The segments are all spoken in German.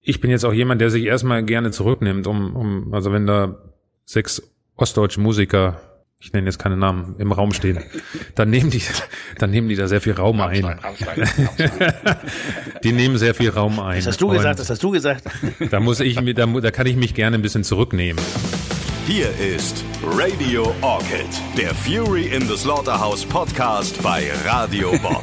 ich bin jetzt auch jemand, der sich erstmal gerne zurücknimmt, also wenn da 6 ostdeutsche Musiker, ich nenne jetzt keine Namen, im Raum stehen, dann nehmen die da sehr viel Raum ein. Die nehmen sehr viel Raum ein. Das hast du gesagt. Da kann ich mich gerne ein bisschen zurücknehmen. Hier ist Radio Orchid, der Fury in the Slaughterhouse Podcast bei Radio Bob.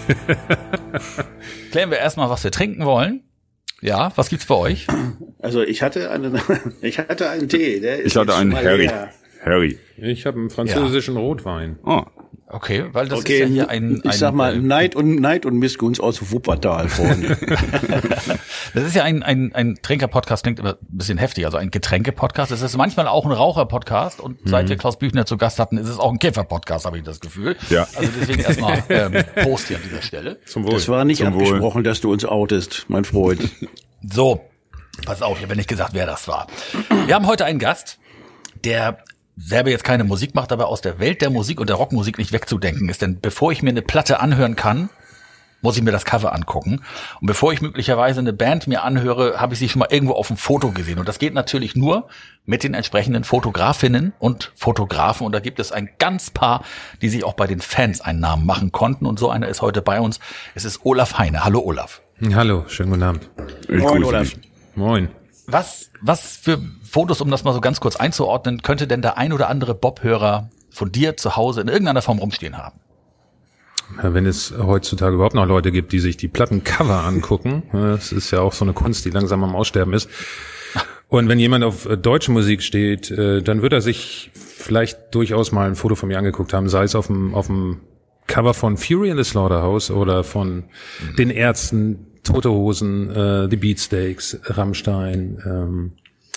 Klären wir erstmal, was wir trinken wollen. Ja, was gibt's bei euch? Also ich hatte einen Tee. Ich hatte einen Harry. Ich habe einen französischen Rotwein. Oh. Okay, weil das ist ja hier ein ich sag mal Neid und Missgunst aus Wuppertal, Freunde. Das ist ja ein Trinker-Podcast, klingt immer ein bisschen heftig, also ein Getränke-Podcast. Es ist manchmal auch ein Raucher-Podcast und seit wir Klaus Büchner zu Gast hatten, ist es auch ein Käfer-Podcast, habe ich das Gefühl. Ja. Also deswegen erstmal Prost hier an dieser Stelle. Zum Wohl. Das war nicht abgesprochen, dass du uns outest, mein Freund. So, pass auf, ich habe nicht gesagt, wer das war. Wir haben heute einen Gast, der selber jetzt keine Musik macht, aber aus der Welt der Musik und der Rockmusik nicht wegzudenken ist. Denn bevor ich mir eine Platte anhören kann, muss ich mir das Cover angucken. Und bevor ich möglicherweise eine Band mir anhöre, habe ich sie schon mal irgendwo auf dem Foto gesehen. Und das geht natürlich nur mit den entsprechenden Fotografinnen und Fotografen. Und da gibt es ein ganz paar, die sich auch bei den Fans einen Namen machen konnten. Und so einer ist heute bei uns. Es ist Olaf Heine. Hallo Olaf. Hallo, schönen guten Abend. Moin, Olaf. Moin. Was für Fotos, um das mal so ganz kurz einzuordnen, könnte denn der ein oder andere Bob-Hörer von dir zu Hause in irgendeiner Form rumstehen haben? Ja, wenn es heutzutage überhaupt noch Leute gibt, die sich die Plattencover angucken, das ist ja auch so eine Kunst, die langsam am Aussterben ist. Und wenn jemand auf deutsche Musik steht, dann wird er sich vielleicht durchaus mal ein Foto von mir angeguckt haben, sei es auf dem Cover von Fury in the Slaughterhouse oder von den Ärzten, Tote Hosen, die Beatsteaks, Rammstein,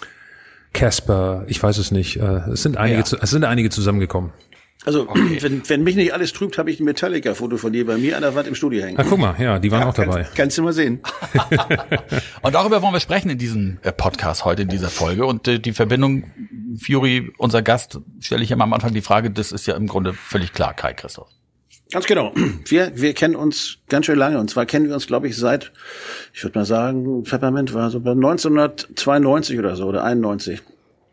Casper, ich weiß es nicht. Es sind einige zusammengekommen. Also, wenn mich nicht alles trübt, habe ich ein Metallica-Foto von dir bei mir an der Wand im Studio hängen. Na, guck mal, ja, die waren auch dabei. Kannst du mal sehen. Und darüber wollen wir sprechen in diesem Podcast heute, in dieser Folge. Und die Verbindung Fury, unser Gast, stelle ich immer am Anfang die Frage, das ist ja im Grunde völlig klar, Kai Christoph. Ganz genau. Wir kennen uns ganz schön lange. Und zwar kennen wir uns, glaube ich, seit, ich würde mal sagen, Peppermint war so bei 1992 oder so, oder 91.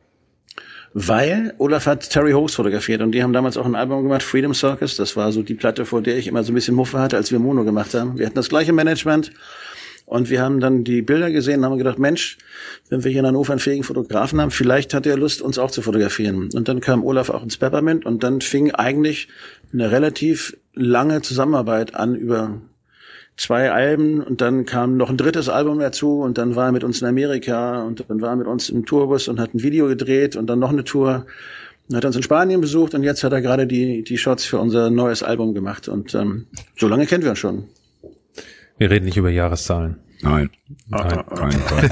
Weil Olaf hat Terry Hawkes fotografiert und die haben damals auch ein Album gemacht, Freedom Circus. Das war so die Platte, vor der ich immer so ein bisschen Muffe hatte, als wir Mono gemacht haben. Wir hatten das gleiche Management und wir haben dann die Bilder gesehen und haben gedacht, Mensch, wenn wir hier in Hannover einen fähigen Fotografen haben, vielleicht hat er Lust, uns auch zu fotografieren. Und dann kam Olaf auch ins Peppermint und dann fing eigentlich eine relativ lange Zusammenarbeit an über 2 Alben und dann kam noch ein 3. Album dazu und dann war er mit uns in Amerika und dann war er mit uns im Tourbus und hat ein Video gedreht und dann noch eine Tour. Dann hat er uns in Spanien besucht und jetzt hat er gerade die Shots für unser neues Album gemacht und so lange kennen wir uns schon. Wir reden nicht über Jahreszahlen. Nein. Kein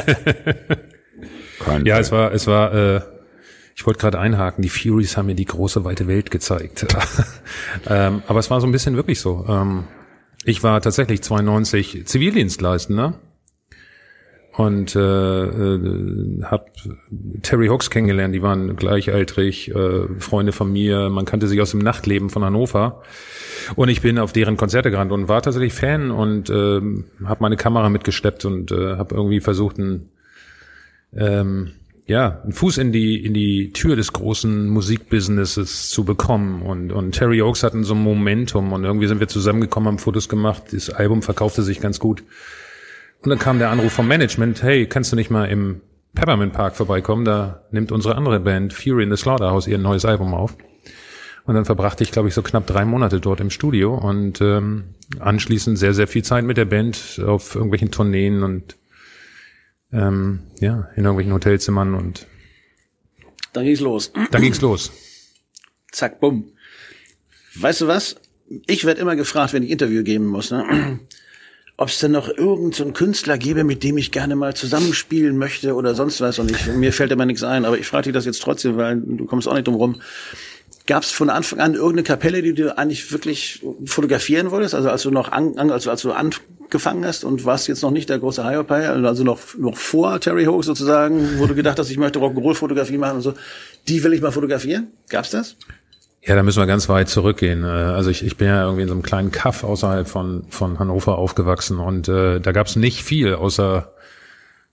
Fall. Ja, es war ich wollte gerade einhaken, die Furies haben mir die große, weite Welt gezeigt. Aber es war so ein bisschen wirklich so. Ich war tatsächlich 92 Zivildienstleistender und habe Terry Hawkes kennengelernt. Die waren gleichaltrig, Freunde von mir. Man kannte sich aus dem Nachtleben von Hannover. Und ich bin auf deren Konzerte gerannt und war tatsächlich Fan und habe meine Kamera mitgeschleppt und habe irgendwie versucht, einen Fuß in die Tür des großen Musikbusinesses zu bekommen und Terry Hawkes hatten so ein Momentum und irgendwie sind wir zusammengekommen, haben Fotos gemacht, das Album verkaufte sich ganz gut und dann kam der Anruf vom Management, hey, kannst du nicht mal im Peppermint Park vorbeikommen, da nimmt unsere andere Band Fury in the Slaughterhouse ihr neues Album auf und dann verbrachte ich, glaube ich, so knapp 3 Monate dort im Studio und anschließend sehr, sehr viel Zeit mit der Band auf irgendwelchen Tourneen und in irgendwelchen Hotelzimmern und dann ging's los. Zack, bumm. Weißt du was? Ich werde immer gefragt, wenn ich Interview geben muss, ne? Ob es denn noch irgendeinen so Künstler gäbe, mit dem ich gerne mal zusammenspielen möchte oder sonst was. Und mir fällt immer nichts ein, aber ich frage dich das jetzt trotzdem, weil du kommst auch nicht drum rum. Gab es von Anfang an irgendeine Kapelle, die du eigentlich wirklich fotografieren wolltest? Also als du angefangen hast und warst jetzt noch nicht der große Hiopai, also noch vor Terry Hawkes sozusagen, wo du gedacht hast, ich möchte Rock'n'Roll-Fotografie machen und so, die will ich mal fotografieren? Gab's das? Ja, da müssen wir ganz weit zurückgehen. Also ich bin ja irgendwie in so einem kleinen Kaff außerhalb von Hannover aufgewachsen und da gab's nicht viel außer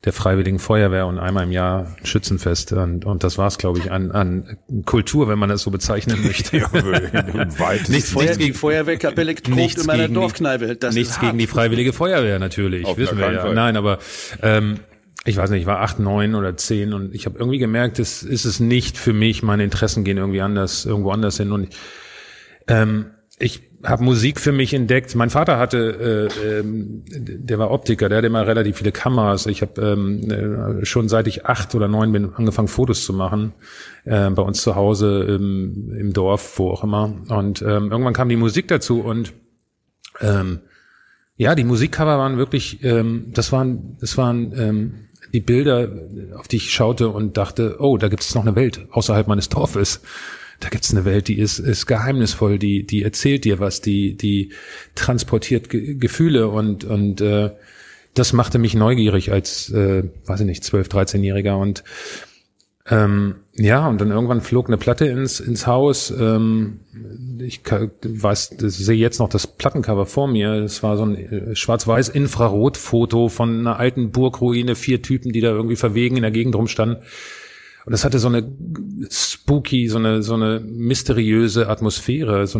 der Freiwilligen Feuerwehr und einmal im Jahr ein Schützenfest. Und das war's, glaube ich, an Kultur, wenn man das so bezeichnen möchte. Nichts gegen Feuerwehrkapelle tobt in meiner Dorfkneipe. Nichts gegen die Freiwillige Feuerwehr natürlich, wissen wir ja. Nein, aber ich weiß nicht, ich war 8, 9 oder 10 und ich habe irgendwie gemerkt, das ist es nicht für mich. Meine Interessen gehen irgendwo anders hin. Und ich habe Musik für mich entdeckt. Mein Vater hatte, der war Optiker, der hatte immer relativ viele Kameras. Ich habe schon seit ich 8 oder 9 bin angefangen, Fotos zu machen, bei uns zu Hause im Dorf, wo auch immer. Und irgendwann kam die Musik dazu und die Musikcover waren wirklich, das waren die Bilder, auf die ich schaute und dachte, oh, da gibt es noch eine Welt außerhalb meines Dorfes. Da gibt's eine Welt, die ist geheimnisvoll, die erzählt dir was, die transportiert Gefühle und das machte mich neugierig als, 12, 13-Jähriger und und dann irgendwann flog eine Platte ins Haus. Ich sehe jetzt noch das Plattencover vor mir. Es war so ein schwarz-weiß Infrarotfoto von einer alten Burgruine, 4 Typen, die da irgendwie verwegen in der Gegend rumstanden. Und das hatte so eine spooky, so eine mysteriöse Atmosphäre, es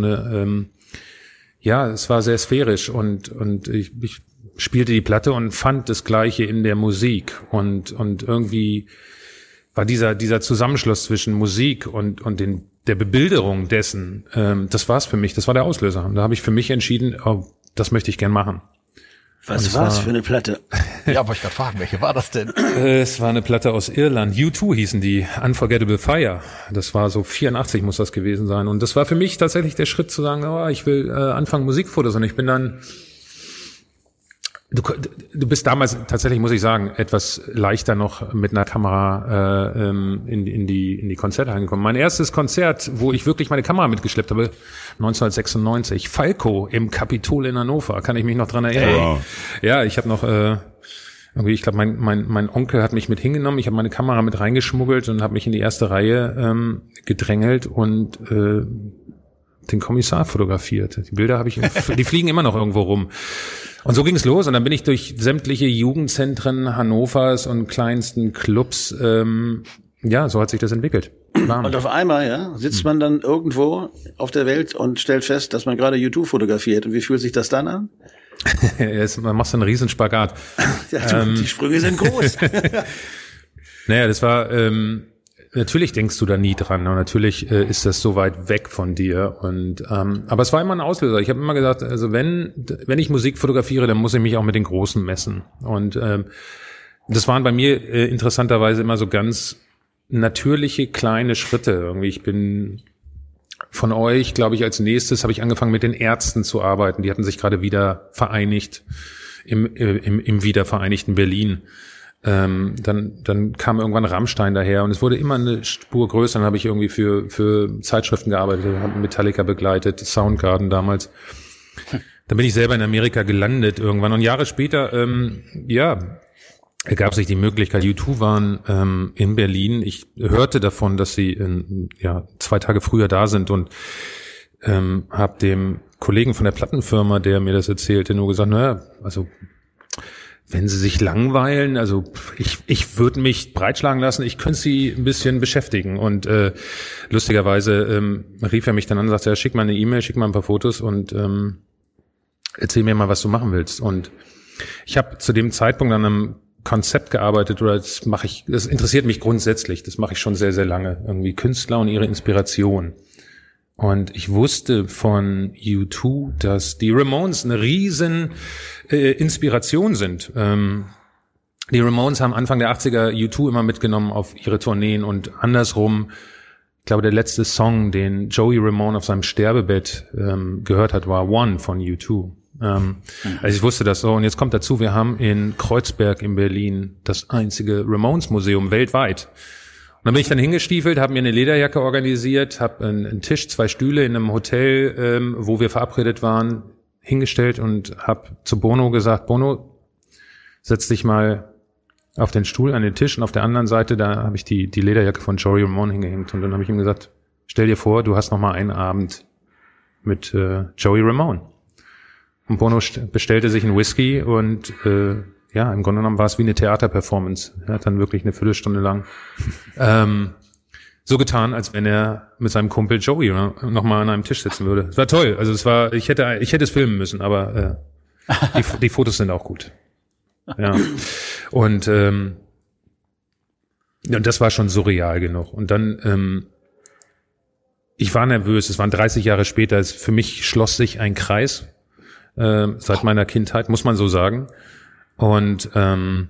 war sehr sphärisch und ich spielte die Platte und fand das Gleiche in der Musik und irgendwie war dieser Zusammenschluss zwischen Musik und der Bebilderung dessen, das war's für mich, das war der Auslöser. Und da habe ich für mich entschieden, oh, das möchte ich gern machen. Was war's für eine Platte? Ja, wollte ich gerade fragen, welche war das denn? Es war eine Platte aus Irland. U2 hießen die, Unforgettable Fire. Das war so 84 muss das gewesen sein. Und das war für mich tatsächlich der Schritt zu sagen, oh, ich will anfangen Musikfotos. Und ich bin dann, du bist damals tatsächlich, muss ich sagen, etwas leichter noch mit einer Kamera in die Konzerte angekommen. Mein erstes Konzert, wo ich wirklich meine Kamera mitgeschleppt habe, 1996, Falco im Kapitol in Hannover, kann ich mich noch dran erinnern. Wow. Ja, ich habe noch ich glaube, mein Onkel hat mich mit hingenommen, ich habe meine Kamera mit reingeschmuggelt und habe mich in die erste Reihe gedrängelt und den Kommissar fotografiert. Die Bilder habe ich, die fliegen immer noch irgendwo rum. Und so ging es los und dann bin ich durch sämtliche Jugendzentren Hannovers und kleinsten Clubs, so hat sich das entwickelt. Und auf einmal, sitzt man dann irgendwo auf der Welt und stellt fest, dass man gerade U2 fotografiert. Und wie fühlt sich das dann an? Man macht so einen riesen Spagat. Ja, die Sprünge sind groß. Naja, das war, natürlich denkst du da nie dran und natürlich ist das so weit weg von dir und aber es war immer ein Auslöser. Ich habe immer gesagt, also wenn ich Musik fotografiere, dann muss ich mich auch mit den Großen messen und das waren bei mir interessanterweise immer so ganz natürliche kleine Schritte. Irgendwie ich bin von euch, glaube ich, als nächstes habe ich angefangen mit den Ärzten zu arbeiten. Die hatten sich gerade wieder vereinigt im wiedervereinigten Berlin. Dann kam irgendwann Rammstein daher und es wurde immer eine Spur größer. Dann habe ich irgendwie für Zeitschriften gearbeitet, habe Metallica begleitet, Soundgarden damals. Dann bin ich selber in Amerika gelandet irgendwann und Jahre später, ergab sich die Möglichkeit. U2 waren in Berlin. Ich hörte davon, dass sie 2 Tage früher da sind und habe dem Kollegen von der Plattenfirma, der mir das erzählte, nur gesagt, also wenn sie sich langweilen, also ich würde mich breitschlagen lassen, ich könnte sie ein bisschen beschäftigen. Und lustigerweise rief er mich dann an und sagte, ja, schick mal eine E-Mail, schick mal ein paar Fotos und erzähl mir mal, was du machen willst. Und ich habe zu dem Zeitpunkt an einem Konzept gearbeitet, oder das interessiert mich grundsätzlich, das mache ich schon sehr, sehr lange, irgendwie Künstler und ihre Inspiration. Und ich wusste von U2, dass die Ramones eine riesen Inspiration sind. Die Ramones haben Anfang der 80er U2 immer mitgenommen auf ihre Tourneen und andersrum, ich glaube, der letzte Song, den Joey Ramone auf seinem Sterbebett gehört hat, war One von U2. Also ich wusste das so. Und jetzt kommt dazu, wir haben in Kreuzberg in Berlin das einzige Ramones-Museum weltweit. Und dann bin ich dann hingestiefelt, habe mir eine Lederjacke organisiert, habe einen Tisch, 2 Stühle in einem Hotel, wo wir verabredet waren, hingestellt und habe zu Bono gesagt, Bono, setz dich mal auf den Stuhl an den Tisch und auf der anderen Seite, da habe ich die Lederjacke von Joey Ramone hingehängt. Und dann habe ich ihm gesagt, stell dir vor, du hast noch mal einen Abend mit Joey Ramone. Und Bono bestellte sich einen Whisky und ja, im Grunde genommen war es wie eine Theaterperformance. Er hat dann wirklich eine Viertelstunde lang so getan, als wenn er mit seinem Kumpel Joey nochmal an einem Tisch sitzen würde. Es war toll. Also ich hätte es filmen müssen, aber die Fotos sind auch gut. Ja. Und das war schon surreal genug. Und dann, ich war nervös. Es waren 30 Jahre später. Für mich schloss sich ein Kreis seit meiner Kindheit, muss man so sagen. Und dann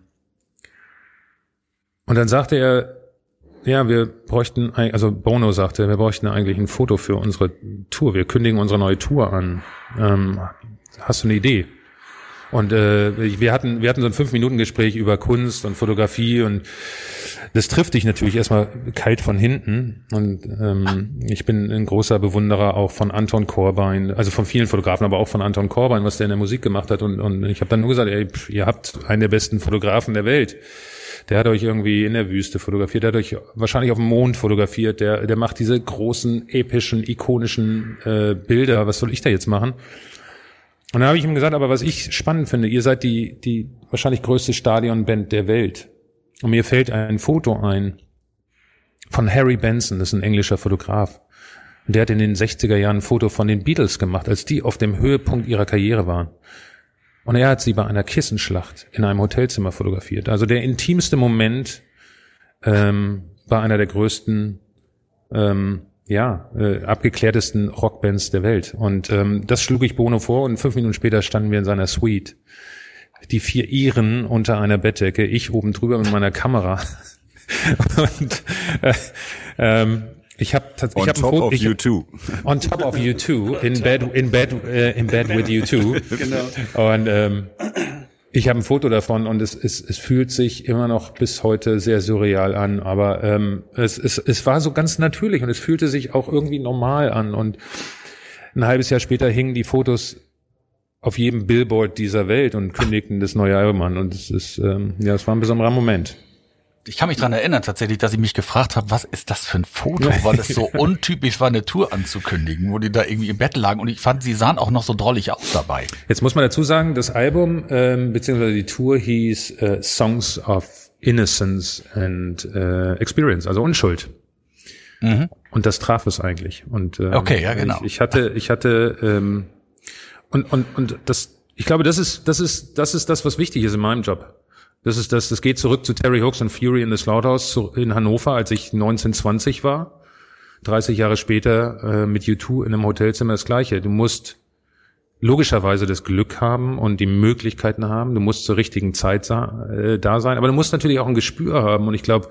sagte er, ja, Bono sagte, wir bräuchten eigentlich ein Foto für unsere Tour. Wir kündigen unsere neue Tour an. Hast du eine Idee? Und wir hatten so ein 5-Minuten-Gespräch über Kunst und Fotografie und das trifft dich natürlich erstmal kalt von hinten. Und ich bin ein großer Bewunderer auch von Anton Corbijn, also von vielen Fotografen, aber auch von Anton Corbijn, was der in der Musik gemacht hat. Und ich habe dann nur gesagt, ey, ihr habt einen der besten Fotografen der Welt. Der hat euch irgendwie in der Wüste fotografiert, der hat euch wahrscheinlich auf dem Mond fotografiert, der macht diese großen, epischen, ikonischen Bilder. Was soll ich da jetzt machen? Und dann habe ich ihm gesagt, aber was ich spannend finde, ihr seid die wahrscheinlich größte Stadionband der Welt. Und mir fällt ein Foto ein von Harry Benson, das ist ein englischer Fotograf. Und der hat in den 60er Jahren ein Foto von den Beatles gemacht, als die auf dem Höhepunkt ihrer Karriere waren. Und er hat sie bei einer Kissenschlacht in einem Hotelzimmer fotografiert. Also der intimste Moment bei einer der größten, abgeklärtesten Rockbands der Welt. Und das schlug ich Bono vor und 5 Minuten später standen wir in seiner Suite. Die 4 Iren unter einer Bettdecke, ich oben drüber mit meiner Kamera. Und ich habe on top of U2. On top of U2, in bed with U2. Genau. Und ich habe ein Foto davon und es fühlt sich immer noch bis heute sehr surreal an, aber es war so ganz natürlich und es fühlte sich auch irgendwie normal an. Und ein halbes Jahr später hingen die Fotos auf jedem Billboard dieser Welt und kündigten das neue Album an. Und es war ein besonderer Moment. Ich kann mich dran erinnern tatsächlich, dass ich mich gefragt habe, was ist das für ein Foto, weil es so untypisch war, eine Tour anzukündigen, wo die da irgendwie im Bett lagen und ich fand, sie sahen auch noch so drollig aus dabei. Jetzt muss man dazu sagen, das Album beziehungsweise die Tour hieß Songs of Innocence and Experience, also Unschuld. Mhm. Und das traf es eigentlich. Und okay, ja genau. Ich hatte und das, ich glaube, das ist das, was wichtig ist in meinem Job. Das geht zurück zu Terry Hooks und Fury in the Slaughterhouse in Hannover, als ich 1920 war. 30 Jahre später mit U2 in einem Hotelzimmer das Gleiche. Du musst logischerweise das Glück haben und die Möglichkeiten haben. Du musst zur richtigen Zeit da sein. Aber du musst natürlich auch ein Gespür haben. Und ich glaube,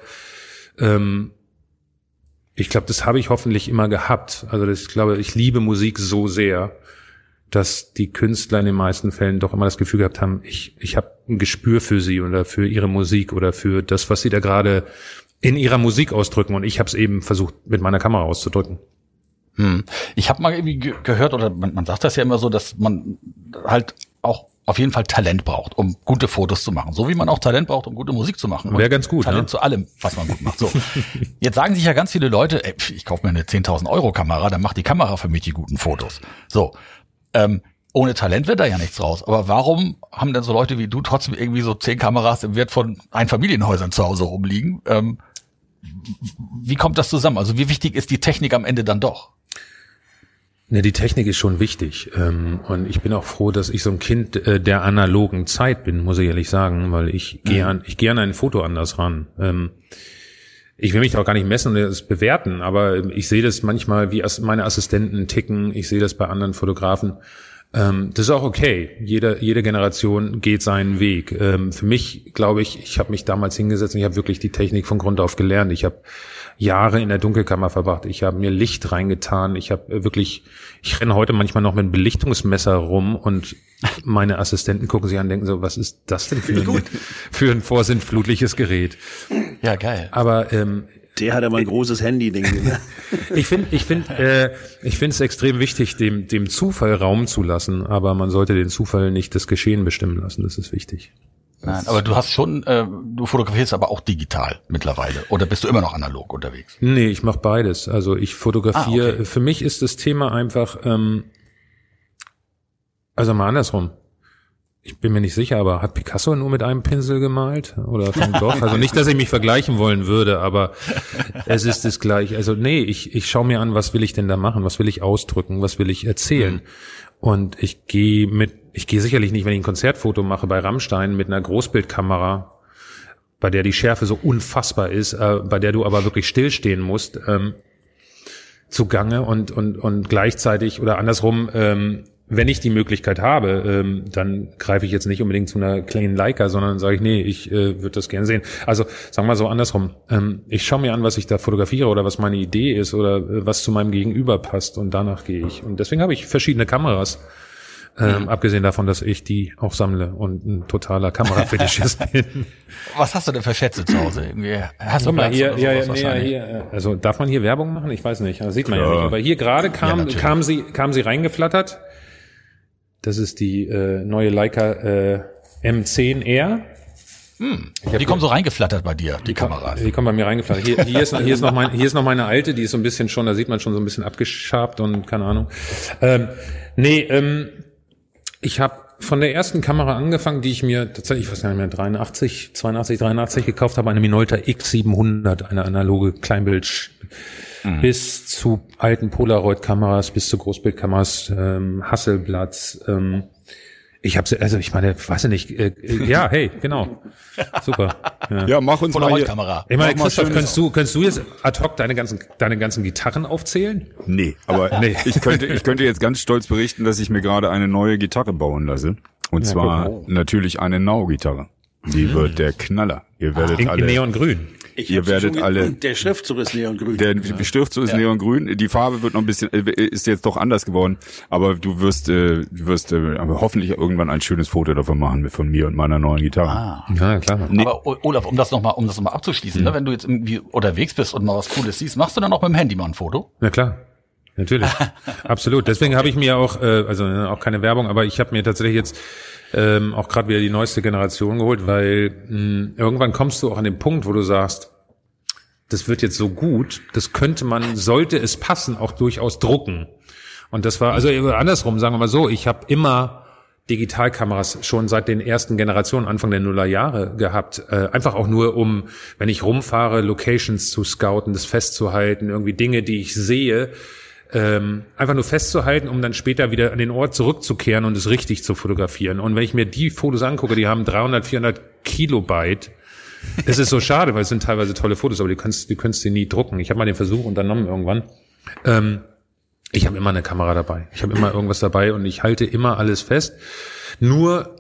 das habe ich hoffentlich immer gehabt. Also ich liebe Musik so sehr, dass die Künstler in den meisten Fällen doch immer das Gefühl gehabt haben, ich habe ein Gespür für sie oder für ihre Musik oder für das, was sie da gerade in ihrer Musik ausdrücken. Und ich habe es eben versucht, mit meiner Kamera auszudrücken. Ich habe mal irgendwie gehört, oder man sagt das ja immer so, dass man halt auch auf jeden Fall Talent braucht, um gute Fotos zu machen. So wie man auch Talent braucht, um gute Musik zu machen. Wäre ganz gut. Talent zu allem, was man gut macht. So. Jetzt sagen sich ja ganz viele Leute, ich kaufe mir eine 10.000 € Kamera, dann macht die Kamera für mich die guten Fotos. So. Ohne Talent wird da ja nichts raus. Aber warum haben denn so Leute wie du trotzdem irgendwie so 10 Kameras im Wert von Einfamilienhäusern zu Hause rumliegen? Wie kommt das zusammen? Also wie wichtig ist die Technik am Ende dann doch? Ne, die Technik ist schon wichtig. Und ich bin auch froh, dass ich so ein Kind der analogen Zeit bin, muss ich ehrlich sagen, weil ich gehe an ein Foto anders ran. Ich will mich auch gar nicht messen und es bewerten, aber ich sehe das manchmal, wie meine Assistenten ticken. Ich sehe das bei anderen Fotografen. Das ist auch okay. Jede Generation geht seinen Weg. Für mich, glaube ich habe mich damals hingesetzt und ich habe wirklich die Technik von Grund auf gelernt. Ich habe Jahre in der Dunkelkammer verbracht. Ich habe mir Licht reingetan. Ich renne heute manchmal noch mit einem Belichtungsmesser rum und meine Assistenten gucken sich an und denken so, was ist das denn für ein vorsintflutliches Gerät? Ja, geil. Aber der hat aber ein großes Handy-Ding. Ich finde es extrem wichtig, dem Zufall Raum zu lassen, aber man sollte den Zufall nicht das Geschehen bestimmen lassen. Das ist wichtig. Nein, aber du hast schon, du fotografierst aber auch digital mittlerweile. Oder bist du immer noch analog unterwegs? Nee, ich mache beides. Also ich fotografiere, okay. Für mich ist das Thema einfach, also mal andersrum. Ich bin mir nicht sicher, aber hat Picasso nur mit einem Pinsel gemalt? Oder Van Gogh? Also nicht, dass ich mich vergleichen wollen würde, aber es ist das Gleiche. Also nee, ich schaue mir an, was will ich denn da machen? Was will ich ausdrücken? Was will ich erzählen? Und ich gehe sicherlich nicht, wenn ich ein Konzertfoto mache bei Rammstein mit einer Großbildkamera, bei der die Schärfe so unfassbar ist, bei der du aber wirklich stillstehen musst, zugange und gleichzeitig oder andersrum, wenn ich die Möglichkeit habe, dann greife ich jetzt nicht unbedingt zu einer kleinen Leica, sondern sage ich, nee, ich würde das gerne sehen. Also sagen wir mal so andersrum. Ich schaue mir an, was ich da fotografiere oder was meine Idee ist oder was zu meinem Gegenüber passt und danach gehe ich. Und deswegen habe ich verschiedene Kameras. Abgesehen davon, dass ich die auch sammle und ein totaler Kamerafetischist bin. Was hast du denn für Schätze zu Hause? Irgendwie hast du Guck mal, Platz hier, oder sowas wahrscheinlich? hier. Also darf man hier Werbung machen? Ich weiß nicht. Das sieht man ja nicht. Aber hier gerade kam sie reingeflattert. Das ist die neue Leica M10R. Die kommen so reingeflattert bei dir, die Kameras. Die kommen bei mir reingeflattert. Hier ist noch meine alte, die ist so ein bisschen schon, da sieht man schon so ein bisschen abgeschabt und keine Ahnung. Ich habe von der ersten Kamera angefangen, die ich mir tatsächlich, ich weiß nicht mehr, 82 gekauft habe, eine Minolta X700, eine analoge Kleinbild, bis zu alten Polaroid-Kameras, bis zu Großbildkameras, Hasselblatts. Ich habe, also ich meine, weiß ich nicht, ja, hey, genau, super. Ja, mach uns mal hier. Kamera. Ich meine, Christoph, kannst du jetzt ad hoc deine ganzen Gitarren aufzählen? Nee, aber Nee. Ich könnte jetzt ganz stolz berichten, dass ich mir gerade eine neue Gitarre bauen lasse. Und zwar natürlich eine Nau-Gitarre. Die wird der Knaller. Ihr werdet In alle Neongrün. Ihr werdet alle. Der Schriftzug ist neongrün. Der Schriftzug ist neongrün. Die Farbe wird noch ein bisschen, ist jetzt doch anders geworden. Aber du wirst aber hoffentlich irgendwann ein schönes Foto davon machen von mir und meiner neuen Gitarre. Ja, klar. Aber Olaf, um das nochmal abzuschließen, ne, wenn du jetzt irgendwie unterwegs bist und mal was Cooles siehst, machst du dann auch mit dem Handy mal ein Foto? Na klar. Natürlich. Absolut. Deswegen habe ich mir auch, auch keine Werbung, aber ich habe mir tatsächlich jetzt auch gerade wieder die neueste Generation geholt, weil irgendwann kommst du auch an den Punkt, wo du sagst, das wird jetzt so gut, sollte es passen, auch durchaus drucken. Und das war, also andersrum, sagen wir mal so, ich habe immer Digitalkameras schon seit den ersten Generationen, Anfang der Nullerjahre gehabt. Einfach auch nur, um, wenn ich rumfahre, Locations zu scouten, das festzuhalten, irgendwie Dinge, die ich sehe, einfach nur festzuhalten, um dann später wieder an den Ort zurückzukehren und es richtig zu fotografieren. Und wenn ich mir die Fotos angucke, die haben 300, 400 Kilobyte. Es ist so schade, weil es sind teilweise tolle Fotos, aber die könntest du nie drucken. Ich habe mal den Versuch unternommen irgendwann. Ich habe immer eine Kamera dabei. Ich habe immer irgendwas dabei und ich halte immer alles fest. Nur,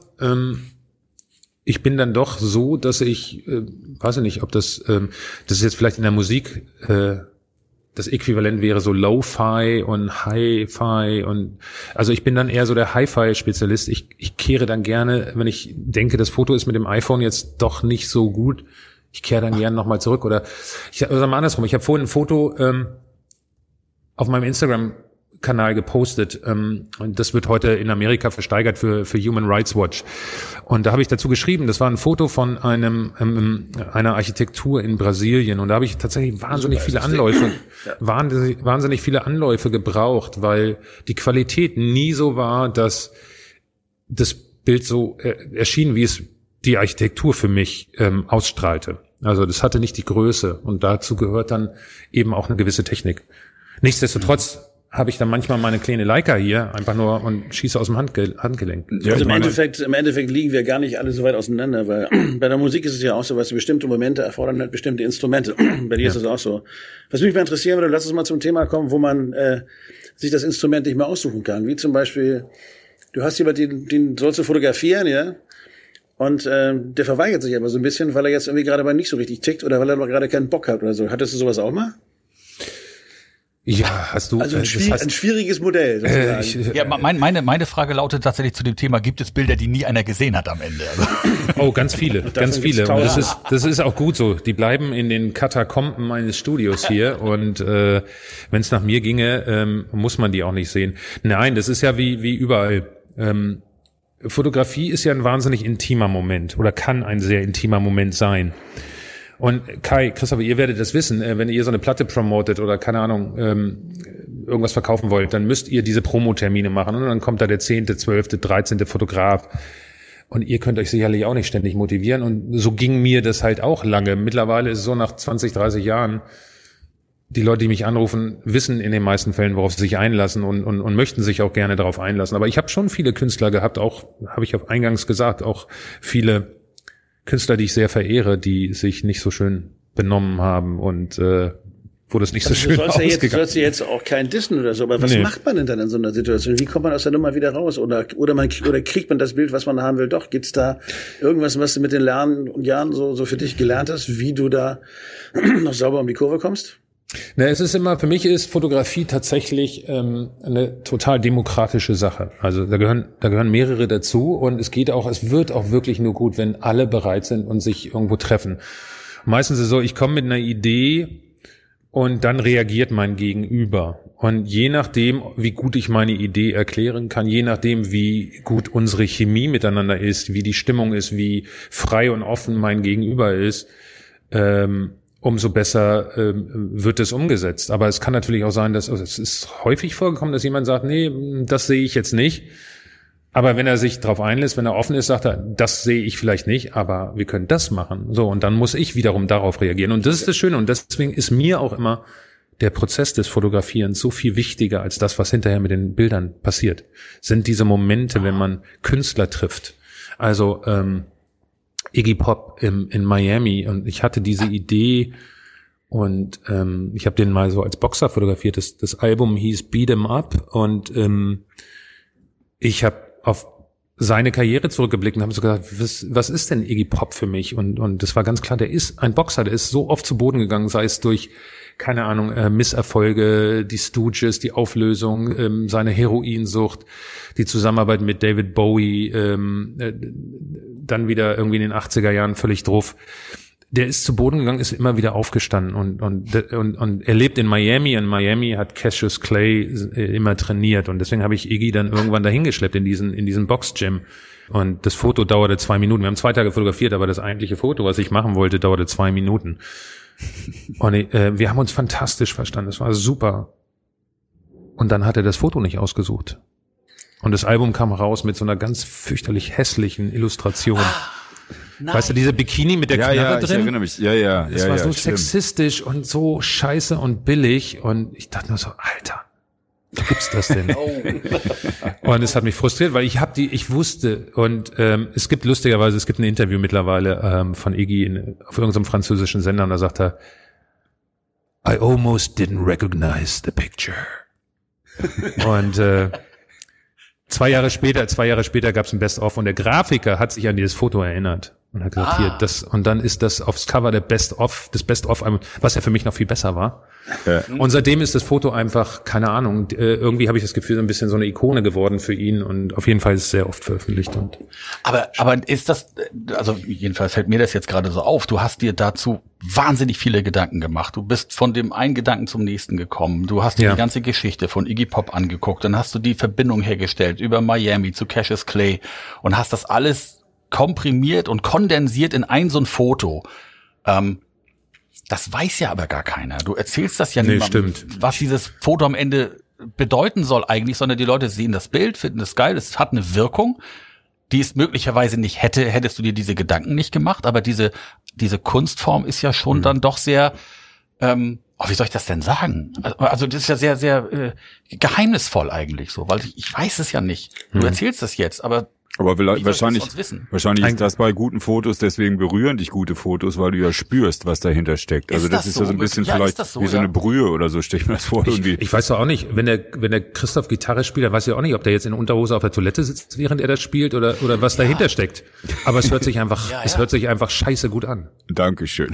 ich bin dann doch so, dass ich, weiß ich nicht, ob das ist jetzt vielleicht in der Musik, das Äquivalent wäre so Lo-Fi und Hi-Fi und also ich bin dann eher so der Hi-Fi-Spezialist. Ich kehre dann gerne, wenn ich denke, das Foto ist mit dem iPhone jetzt doch nicht so gut, ich kehre dann gerne nochmal zurück oder mal andersrum. Ich habe vorhin ein Foto auf meinem Instagram-Kanal gepostet und das wird heute in Amerika versteigert für Human Rights Watch. Und da habe ich dazu geschrieben, das war ein Foto von einer Architektur in Brasilien und da habe ich tatsächlich wahnsinnig viele Anläufe gebraucht, weil die Qualität nie so war, dass das Bild so erschien, wie es die Architektur für mich ausstrahlte. Also das hatte nicht die Größe und dazu gehört dann eben auch eine gewisse Technik. Nichtsdestotrotz habe ich dann manchmal meine kleine Leica hier einfach nur und schieße aus dem Handgelenk. Ja, also im Endeffekt liegen wir gar nicht alle so weit auseinander, weil bei der Musik ist es ja auch so, was bestimmte Momente erfordern halt bestimmte Instrumente. Bei dir ist es auch so. Was mich mal interessieren würde, lass uns mal zum Thema kommen, wo man sich das Instrument nicht mehr aussuchen kann. Wie zum Beispiel, du hast jemanden, den sollst du fotografieren, ja? Und der verweigert sich aber so ein bisschen, weil er jetzt irgendwie gerade mal nicht so richtig tickt oder weil er gerade keinen Bock hat oder so. Hattest du sowas auch mal? Ja, hast du. Also ein schwieriges Modell. Sozusagen. Ja, meine Frage lautet tatsächlich zu dem Thema, gibt es Bilder, die nie einer gesehen hat am Ende? Also. Oh, ganz viele. Und das ist auch gut so. Die bleiben in den Katakomben meines Studios hier und wenn es nach mir ginge, muss man die auch nicht sehen. Nein, das ist ja wie überall. Fotografie ist ja ein wahnsinnig intimer Moment oder kann ein sehr intimer Moment sein. Und Kai, Christoph, ihr werdet das wissen, wenn ihr so eine Platte promotet oder keine Ahnung, irgendwas verkaufen wollt, dann müsst ihr diese Promotermine machen und dann kommt da der 10., 12., 13. Fotograf Und ihr könnt euch sicherlich auch nicht ständig motivieren. Und so ging mir das halt auch lange. Mittlerweile ist es so, nach 20, 30 Jahren, die Leute, die mich anrufen, wissen in den meisten Fällen, worauf sie sich einlassen und möchten sich auch gerne darauf einlassen. Aber ich habe schon viele Künstler gehabt, auch, habe ich eingangs gesagt, auch viele Künstler, die ich sehr verehre, die sich nicht so schön benommen haben und wo das nicht so schön ausgegangen ist. Du sollst ja jetzt auch kein Dissen oder so, aber was macht man denn dann in so einer Situation? Wie kommt man aus der Nummer wieder raus? Oder kriegt man das Bild, was man haben will, doch? Gibt's da irgendwas, was du mit den Jahren so für dich gelernt hast, wie du da noch sauber um die Kurve kommst? Na, es ist immer, für mich ist Fotografie tatsächlich eine total demokratische Sache. Also da gehören mehrere dazu und es wird auch wirklich nur gut, wenn alle bereit sind und sich irgendwo treffen. Meistens ist es so, ich komme mit einer Idee und dann reagiert mein Gegenüber. Und je nachdem, wie gut ich meine Idee erklären kann, je nachdem, wie gut unsere Chemie miteinander ist, wie die Stimmung ist, wie frei und offen mein Gegenüber ist, umso besser wird es umgesetzt. Aber es kann natürlich auch sein, es ist häufig vorgekommen, dass jemand sagt, nee, das sehe ich jetzt nicht. Aber wenn er sich darauf einlässt, wenn er offen ist, sagt er, das sehe ich vielleicht nicht, aber wir können das machen. So, und dann muss ich wiederum darauf reagieren. Und das ist das Schöne. Und deswegen ist mir auch immer der Prozess des Fotografierens so viel wichtiger als das, was hinterher mit den Bildern passiert. Sind diese Momente, wenn man Künstler trifft. Also Iggy Pop in Miami. Und ich hatte diese Idee und ich habe den mal so als Boxer fotografiert. Das Album hieß Beat 'em Up und ich habe auf seine Karriere zurückgeblickt und habe so gesagt, was ist denn Iggy Pop für mich? Und das war ganz klar, der ist ein Boxer, der ist so oft zu Boden gegangen, sei es durch, keine Ahnung, Misserfolge, die Stooges, die Auflösung, seine Heroinsucht, die Zusammenarbeit mit David Bowie, dann wieder irgendwie in den 80er Jahren völlig drauf. Der ist zu Boden gegangen, ist immer wieder aufgestanden und er lebt in Miami. In Miami hat Cassius Clay immer trainiert und deswegen habe ich Iggy dann irgendwann dahin geschleppt in diesen Box-Gym. Und das Foto dauerte 2 Minuten. Wir haben 2 Tage fotografiert, aber das eigentliche Foto, was ich machen wollte, dauerte 2 Minuten. Und wir haben uns fantastisch verstanden. Es war super. Und dann hat er das Foto nicht ausgesucht. Und das Album kam raus mit so einer ganz fürchterlich hässlichen Illustration. Nein. Weißt du, diese Bikini mit der Knarre drin? Ich erinnere mich. Ja. Es war so stimmt. sexistisch und so scheiße und billig und ich dachte nur so, Alter, wie gibt's das denn? Und es hat mich frustriert, weil ich wusste und es gibt ein Interview mittlerweile von Iggy auf irgendeinem französischen Sender und da sagt er, I almost didn't recognize the picture. Und 2 Jahre später gab es ein Best-of und der Grafiker hat sich an dieses Foto erinnert und hat gesagt, hier, und dann ist das aufs Cover des Best-of, was ja für mich noch viel besser war. Ja. Und seitdem ist das Foto einfach, keine Ahnung, irgendwie habe ich das Gefühl, so ein bisschen so eine Ikone geworden für ihn und auf jeden Fall ist es sehr oft veröffentlicht. Aber ist das, also jedenfalls fällt mir das jetzt gerade so auf, du hast dir dazu wahnsinnig viele Gedanken gemacht. Du bist von dem einen Gedanken zum nächsten gekommen. Du hast dir die ganze Geschichte von Iggy Pop angeguckt, dann hast du die Verbindung hergestellt über Miami zu Cassius Clay und hast das alles komprimiert und kondensiert in so ein Foto. Das weiß ja aber gar keiner. Du erzählst das ja niemandem, was dieses Foto am Ende bedeuten soll eigentlich, sondern die Leute sehen das Bild, finden es geil, es hat eine Wirkung, die es möglicherweise nicht hättest du dir diese Gedanken nicht gemacht, aber diese Kunstform ist ja schon dann doch sehr, wie soll ich das denn sagen? Also das ist ja sehr, sehr geheimnisvoll eigentlich so, weil ich weiß es ja nicht. Du erzählst das jetzt, aber wahrscheinlich ist das bei guten Fotos deswegen berühren dich gute Fotos, weil du ja spürst, was dahinter steckt. Also das ist ja so ein bisschen vielleicht wie so eine Brühe oder so, stelle ich mir das vor. Ich weiß doch auch nicht, wenn der Christoph Gitarre spielt, dann weiß ich auch nicht, ob der jetzt in Unterhose auf der Toilette sitzt, während er das spielt oder was dahinter steckt. Aber es hört sich einfach scheiße gut an. Dankeschön.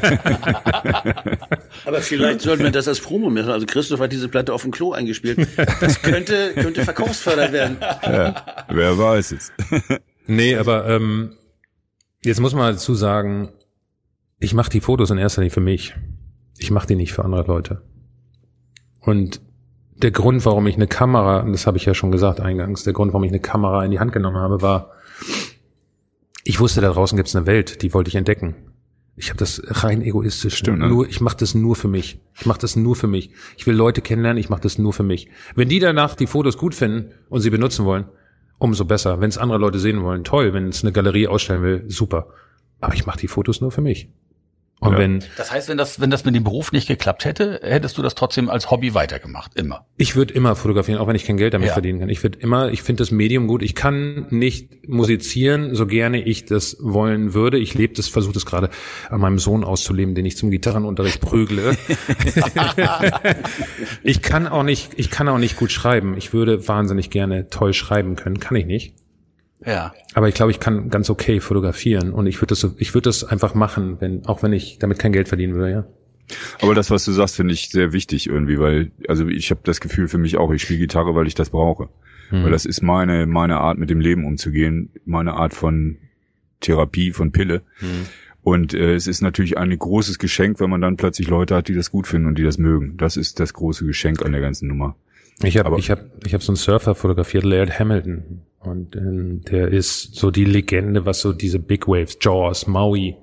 Aber vielleicht sollten wir das als Promo machen. Also Christoph hat diese Platte auf dem Klo eingespielt. Das könnte verkaufsfördernd werden. Ja, wer weiß es. Nee, aber jetzt muss man dazu sagen, ich mache die Fotos in erster Linie für mich. Ich mache die nicht für andere Leute. Und der Grund, warum ich eine Kamera, und das habe ich ja schon gesagt eingangs, der Grund, warum ich eine Kamera in die Hand genommen habe, war, ich wusste, da draußen gibt's eine Welt, die wollte ich entdecken. Ich habe das rein egoistisch. Stimmt, ne? Ich mache das nur für mich. Ich will Leute kennenlernen, ich mache das nur für mich. Wenn die danach die Fotos gut finden und sie benutzen wollen, umso besser. Wenn es andere Leute sehen wollen, toll. Wenn es eine Galerie ausstellen will, super. Aber ich mache die Fotos nur für mich. Und wenn das heißt, wenn das mit dem Beruf nicht geklappt hätte, hättest du das trotzdem als Hobby weitergemacht, immer? Ich würde immer fotografieren, auch wenn ich kein Geld damit verdienen kann. Ich finde das Medium gut. Ich kann nicht musizieren, so gerne ich das wollen würde. Ich versuche das gerade an meinem Sohn auszuleben, den ich zum Gitarrenunterricht prügle. Ich kann auch nicht gut schreiben. Ich würde wahnsinnig gerne toll schreiben können, kann ich nicht. Ja. Aber ich glaube, ich kann ganz okay fotografieren und ich würde das einfach machen, auch wenn ich damit kein Geld verdienen würde, ja. Aber das, was du sagst, finde ich sehr wichtig irgendwie, weil, also ich habe das Gefühl für mich auch, ich spiele Gitarre, weil ich das brauche. Weil das ist meine Art, mit dem Leben umzugehen, meine Art von Therapie, von Pille. Und es ist natürlich ein großes Geschenk, wenn man dann plötzlich Leute hat, die das gut finden und die das mögen. Das ist das große Geschenk an der ganzen Nummer. Ich hab so einen Surfer fotografiert, Laird Hamilton. Und der ist so die Legende, was so diese Big Waves, Jaws, Maui,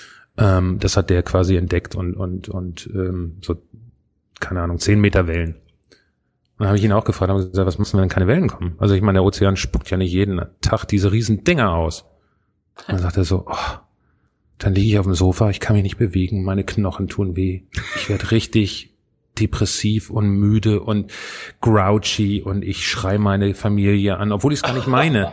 das hat der quasi entdeckt und so, keine Ahnung, 10 Meter Wellen. Und dann habe ich ihn auch gefragt, habe gesagt, was müssen, wenn keine Wellen kommen? Also ich meine, der Ozean spuckt ja nicht jeden Tag diese riesen Dinger aus. Und dann sagt er so, dann liege ich auf dem Sofa, ich kann mich nicht bewegen, meine Knochen tun weh. Ich werde richtig depressiv und müde und grouchy und ich schreie meine Familie an, obwohl ich es gar nicht meine.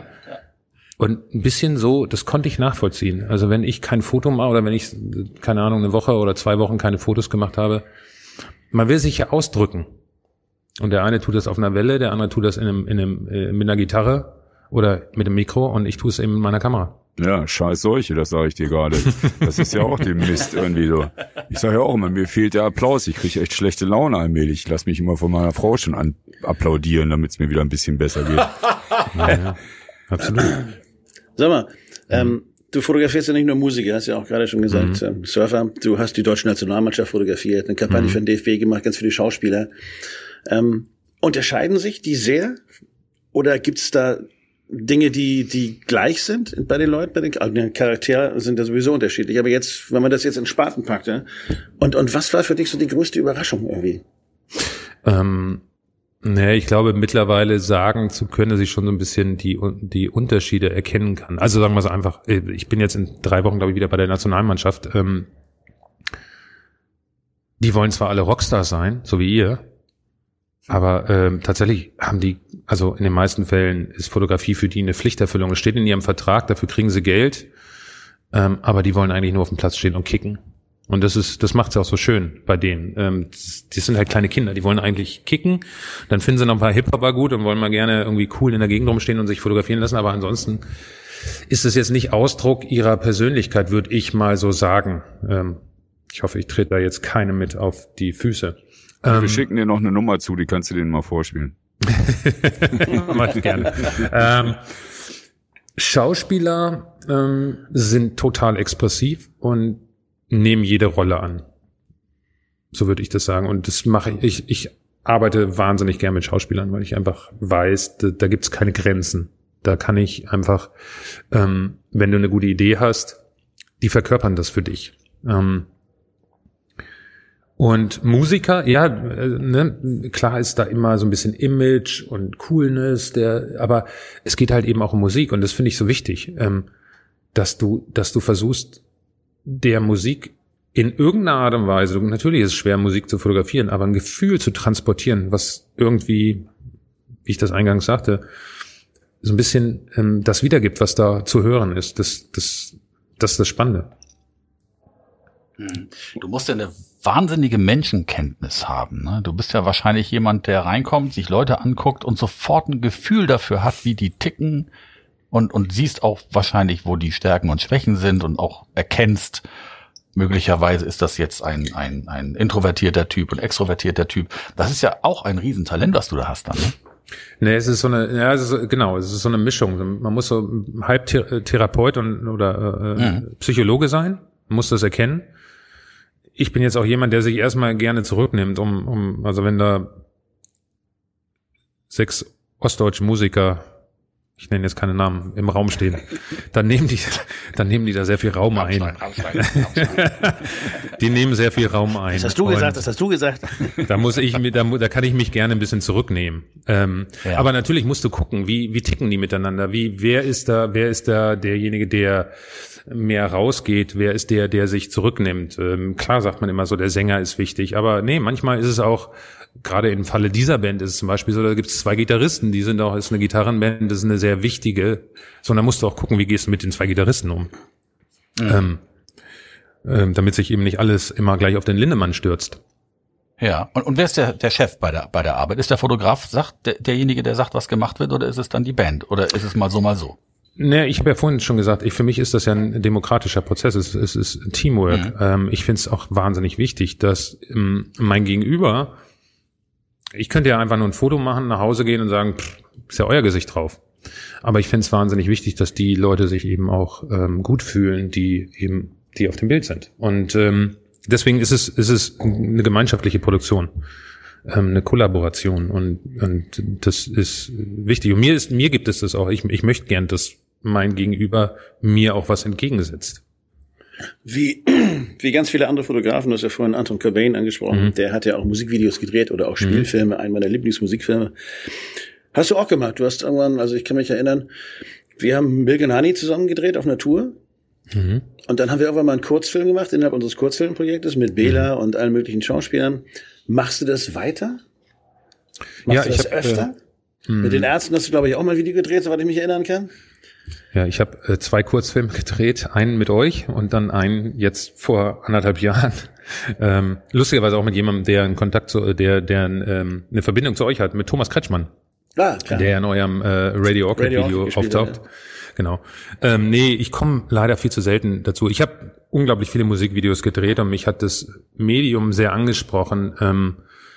Und ein bisschen so, das konnte ich nachvollziehen. Also wenn ich kein Foto mache oder wenn ich, keine Ahnung, eine Woche oder 2 Wochen keine Fotos gemacht habe, man will sich ja ausdrücken. Und der eine tut das auf einer Welle, der andere tut das mit einer Gitarre oder mit dem Mikro und ich tue es eben mit meiner Kamera. Ja, scheiß Seuche, das sage ich dir gerade. Das ist ja auch dem Mist irgendwie so. Ich sage ja auch immer, mir fehlt der Applaus. Ich kriege echt schlechte Laune allmählich. Ich lasse mich immer von meiner Frau schon applaudieren, damit es mir wieder ein bisschen besser geht. Ja, absolut. Sag mal, du fotografierst ja nicht nur Musiker, hast ja auch gerade schon gesagt, Surfer. Du hast die deutsche Nationalmannschaft fotografiert, eine Kampagne für den DFB gemacht, ganz viele Schauspieler. Unterscheiden sich die sehr? Oder gibt's da Dinge, die gleich sind bei den Leuten, also die Charaktere sind ja sowieso unterschiedlich, aber jetzt, wenn man das jetzt in Sparten packt, ja? Und was war für dich so die größte Überraschung irgendwie? Ich glaube, mittlerweile sagen zu können, dass ich schon so ein bisschen die Unterschiede erkennen kann. Also sagen wir so einfach, ich bin jetzt in 3 Wochen, glaube ich, wieder bei der Nationalmannschaft. Die wollen zwar alle Rockstars sein, so wie ihr, aber tatsächlich haben die, also in den meisten Fällen ist Fotografie für die eine Pflichterfüllung. Es steht in ihrem Vertrag, dafür kriegen sie Geld, aber die wollen eigentlich nur auf dem Platz stehen und kicken. Und das macht's auch so schön bei denen. Die sind halt kleine Kinder, die wollen eigentlich kicken, dann finden sie noch ein paar Hip-Hopper gut und wollen mal gerne irgendwie cool in der Gegend rumstehen und sich fotografieren lassen, aber ansonsten ist es jetzt nicht Ausdruck ihrer Persönlichkeit, würde ich mal so sagen. Ich hoffe, ich trete da jetzt keinem mit auf die Füße. Wir schicken dir noch eine Nummer zu, die kannst du denen mal vorspielen. Mach ich gerne. Schauspieler sind total expressiv und nehmen jede Rolle an. So würde ich das sagen. Und das mache ich. Ich arbeite wahnsinnig gern mit Schauspielern, weil ich einfach weiß, da gibt's keine Grenzen. Da kann ich einfach, wenn du eine gute Idee hast, die verkörpern das für dich. Und Musiker, klar ist da immer so ein bisschen Image und Coolness, aber es geht halt eben auch um Musik und das finde ich so wichtig, dass du versuchst, der Musik in irgendeiner Art und Weise, natürlich ist es schwer, Musik zu fotografieren, aber ein Gefühl zu transportieren, was irgendwie, wie ich das eingangs sagte, so ein bisschen das wiedergibt, was da zu hören ist. Das ist das Spannende. Du musst ja eine wahnsinnige Menschenkenntnis haben, ne? Du bist ja wahrscheinlich jemand, der reinkommt, sich Leute anguckt und sofort ein Gefühl dafür hat, wie die ticken und siehst auch wahrscheinlich, wo die Stärken und Schwächen sind und auch erkennst, möglicherweise ist das jetzt ein introvertierter Typ und extrovertierter Typ. Das ist ja auch ein Riesentalent, was du da hast dann, ne? Nee, es ist so eine Mischung. Man muss so halb Therapeut oder Psychologe sein, muss das erkennen. Ich bin jetzt auch jemand, der sich erstmal gerne zurücknimmt, also wenn da 6 ostdeutsche Musiker ich nenne jetzt keine Namen, im Raum stehen, dann nehmen die da sehr viel Raum ein. Rammstein. Die nehmen sehr viel Raum ein. Das hast du gesagt. Da kann ich mich gerne ein bisschen zurücknehmen. Aber natürlich musst du gucken, wie ticken die miteinander? Wer ist da derjenige, der mehr rausgeht? Wer ist der sich zurücknimmt? Klar sagt man immer so, der Sänger ist wichtig, aber nee, manchmal ist es auch, gerade im Falle dieser Band ist es zum Beispiel so, da gibt es 2 Gitarristen, ist eine Gitarrenband, das ist eine sehr wichtige, sondern musst du auch gucken, wie gehst du mit den 2 Gitarristen um. Damit sich eben nicht alles immer gleich auf den Lindemann stürzt. Ja, und wer ist der Chef bei der Arbeit? Ist der Fotograf, derjenige, der sagt, was gemacht wird, oder ist es dann die Band? Oder ist es mal so, mal so? Ne, ich habe ja vorhin schon gesagt, für mich ist das ja ein demokratischer Prozess, es ist Teamwork. Ich finde es auch wahnsinnig wichtig, dass mein Gegenüber, ich könnte ja einfach nur ein Foto machen, nach Hause gehen und sagen, ist ja euer Gesicht drauf. Aber ich finde es wahnsinnig wichtig, dass die Leute sich eben auch gut fühlen, die auf dem Bild sind. Und deswegen ist es eine gemeinschaftliche Produktion, eine Kollaboration und das ist wichtig. Und mir gibt es das auch. Ich möchte gern, dass mein Gegenüber mir auch was entgegensetzt. Wie ganz viele andere Fotografen, du hast ja vorhin Anton Cobain angesprochen, der hat ja auch Musikvideos gedreht oder auch Spielfilme, einen meiner Lieblingsmusikfilme. Hast du auch gemacht? Du hast irgendwann, also ich kann mich erinnern, wir haben Milk and Honey zusammen gedreht auf einer Tour. Und dann haben wir irgendwann mal einen Kurzfilm gemacht innerhalb unseres Kurzfilmprojektes mit Bela und allen möglichen Schauspielern. Machst du das weiter? Machst du das öfter? Mit den Ärzten hast du, glaube ich, auch mal ein Video gedreht, soweit ich mich erinnern kann. Ja, ich habe 2 Kurzfilme gedreht, einen mit euch und dann einen jetzt vor 1,5 Jahren. Lustigerweise auch mit jemandem, der einen Kontakt der eine Verbindung zu euch hat, mit Thomas Kretschmann. Ah, klar. Der in eurem Radio Orchid Video auftaucht. Ja. Genau. Nee, ich komme leider viel zu selten dazu. Ich habe unglaublich viele Musikvideos gedreht und mich hat das Medium sehr angesprochen.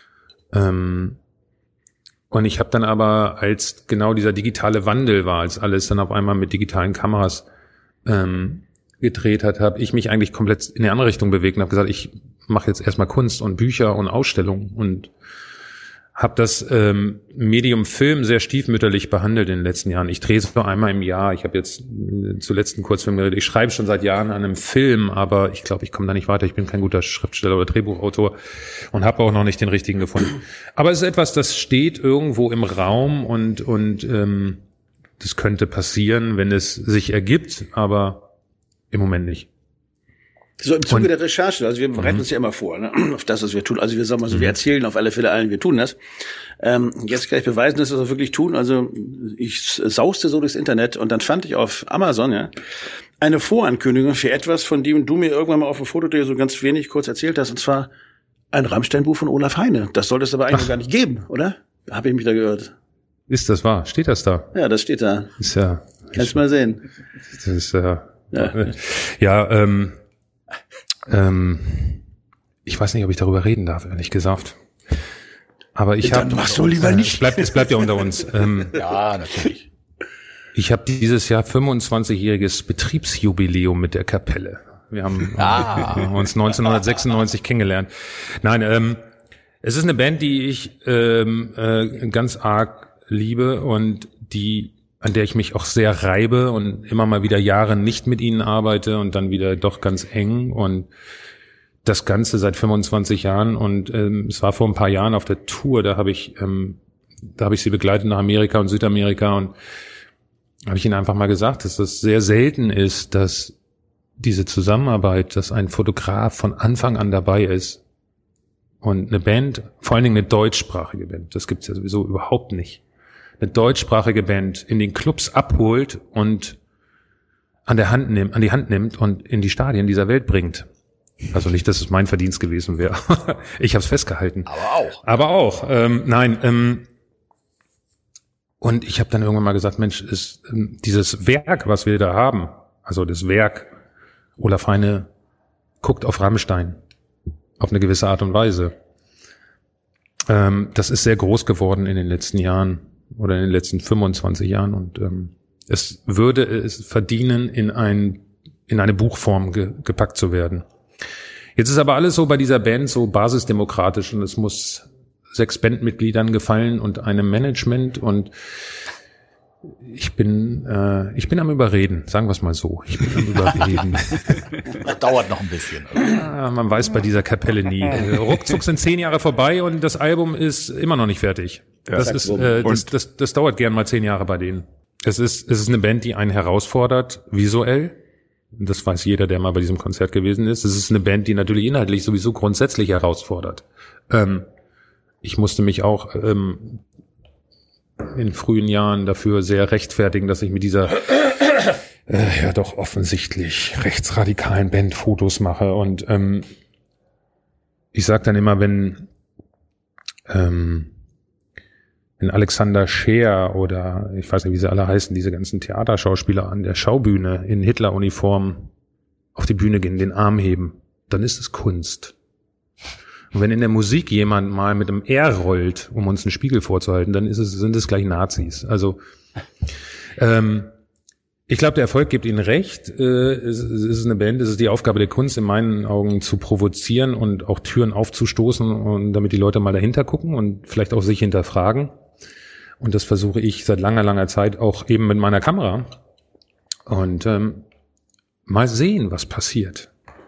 Und ich habe dann aber, als genau dieser digitale Wandel war, als alles dann auf einmal mit digitalen Kameras gedreht hat, habe ich mich eigentlich komplett in eine andere Richtung bewegt und habe gesagt, ich mache jetzt erstmal Kunst und Bücher und Ausstellungen und habe das Medium Film sehr stiefmütterlich behandelt in den letzten Jahren. Ich drehe es nur einmal im Jahr. Ich habe jetzt zuletzt einen Kurzfilm geredet. Ich schreibe schon seit Jahren an einem Film, aber ich glaube, ich komme da nicht weiter. Ich bin kein guter Schriftsteller oder Drehbuchautor und habe auch noch nicht den richtigen gefunden. Aber es ist etwas, das steht irgendwo im Raum und das könnte passieren, wenn es sich ergibt, aber im Moment nicht. So im Zuge der Recherche, also wir bereiten uns ja immer vor, ne, auf das, was wir tun. Also wir sagen mal so, wir erzählen auf alle Fälle allen, wir tun das. Jetzt kann ich beweisen, dass wir das auch wirklich tun. Also ich sauste so durchs Internet und dann fand ich auf Amazon eine Vorankündigung für etwas, von dem du mir irgendwann mal auf dem Foto so ganz wenig kurz erzählt hast, und zwar ein Rammstein-Buch von Olaf Heine. Das sollte es aber eigentlich gar nicht geben, oder? Habe ich mich da gehört. Ist das wahr? Steht das da? Ja, das steht da. Ist ja. Kannst mal sehen. Das ist ich weiß nicht, ob ich darüber reden darf, ehrlich gesagt. Aber ich habe. Machst du lieber nicht. Es bleibt ja unter uns. Ja, natürlich. Ich habe dieses Jahr 25-jähriges Betriebsjubiläum mit der Kapelle. Wir haben uns 1996 kennengelernt. Nein, es ist eine Band, die ich ganz arg liebe und an der ich mich auch sehr reibe und immer mal wieder Jahre nicht mit ihnen arbeite und dann wieder doch ganz eng und das Ganze seit 25 Jahren und es war vor ein paar Jahren auf der Tour, da habe ich sie begleitet nach Amerika und Südamerika und habe ich ihnen einfach mal gesagt, dass das sehr selten ist, dass diese Zusammenarbeit, dass ein Fotograf von Anfang an dabei ist und eine Band, vor allen Dingen eine deutschsprachige Band, das gibt's ja sowieso überhaupt nicht, eine deutschsprachige Band in den Clubs abholt und an die Hand nimmt und in die Stadien dieser Welt bringt. Also nicht, dass es mein Verdienst gewesen wäre. Ich habe es festgehalten. Aber auch. Und ich habe dann irgendwann mal gesagt, Mensch, dieses Werk, was wir da haben, also das Werk, Olaf Heine guckt auf Rammstein auf eine gewisse Art und Weise. Das ist sehr groß geworden in den letzten Jahren oder in den letzten 25 Jahren und es würde es verdienen, in eine Buchform gepackt zu werden. Jetzt ist aber alles so bei dieser Band so basisdemokratisch und es muss 6 Bandmitgliedern gefallen und einem Management und Ich bin am Überreden, sagen wir es mal so. Ich bin am Überreden. Das dauert noch ein bisschen. Man weiß bei dieser Kapelle nie. Ruckzuck sind 10 Jahre vorbei und das Album ist immer noch nicht fertig. Ja, Das dauert gern mal 10 Jahre bei denen. Es ist eine Band, die einen herausfordert, visuell. Das weiß jeder, der mal bei diesem Konzert gewesen ist. Es ist eine Band, die natürlich inhaltlich sowieso grundsätzlich herausfordert. Ich musste mich auch in frühen Jahren dafür sehr rechtfertigen, dass ich mit dieser ja doch offensichtlich rechtsradikalen Band Fotos mache. Und ich sag dann immer, wenn Alexander Scheer oder ich weiß nicht, wie sie alle heißen, diese ganzen Theaterschauspieler an der Schaubühne in Hitleruniform auf die Bühne gehen, den Arm heben, dann ist es Kunst. Und wenn in der Musik jemand mal mit einem R rollt, um uns einen Spiegel vorzuhalten, dann sind es gleich Nazis. Also ich glaube, der Erfolg gibt ihnen recht. Es ist eine Band, es ist die Aufgabe der Kunst, in meinen Augen zu provozieren und auch Türen aufzustoßen, und damit die Leute mal dahinter gucken und vielleicht auch sich hinterfragen. Und das versuche ich seit langer, langer Zeit auch eben mit meiner Kamera. Und mal sehen, was passiert.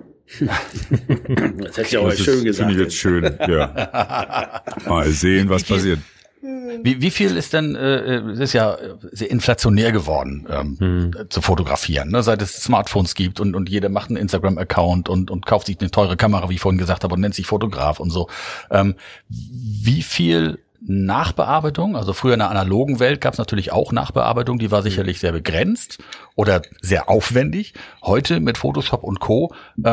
Das hätte ich auch schön gesagt. Finde ich jetzt schön, ja. Mal sehen, was passiert. Wie viel ist denn, es ist ja sehr inflationär geworden, zu fotografieren, ne? Seit es Smartphones gibt und jeder macht einen Instagram-Account und kauft sich eine teure Kamera, wie ich vorhin gesagt habe, und nennt sich Fotograf und so. Wie viel Nachbearbeitung, also früher in der analogen Welt gab es natürlich auch Nachbearbeitung, die war sicherlich sehr begrenzt oder sehr aufwendig. Heute mit Photoshop und Co.